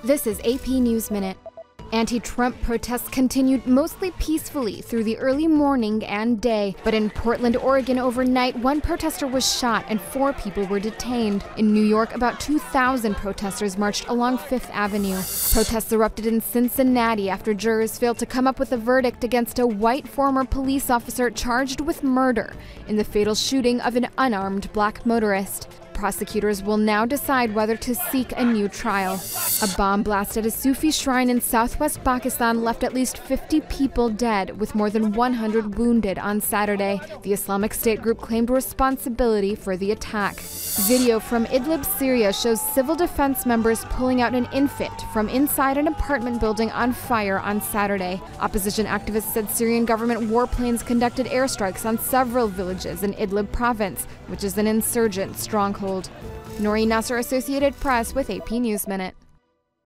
This is AP News Minute. Anti-Trump protests continued mostly peacefully through the early morning and day. But in Portland, Oregon overnight, one protester was shot and 4 people were detained. In New York, about 2,000 protesters marched along Fifth Avenue. Protests erupted in Cincinnati after jurors failed to come up with a verdict against a white former police officer charged with murder in the fatal shooting of an unarmed black motorist. Prosecutors will now decide whether to seek a new trial. A bomb blast at a Sufi shrine in southwest Pakistan left at least 50 people dead, with more than 100 wounded on Saturday. The Islamic State group claimed responsibility for the attack. Video from Idlib, Syria shows civil defense members pulling out an infant from inside an apartment building on fire on Saturday. Opposition activists said Syrian government warplanes conducted airstrikes on several villages in Idlib province, which is an insurgent stronghold. Noreen Nasser, Associated Press with AP News Minute.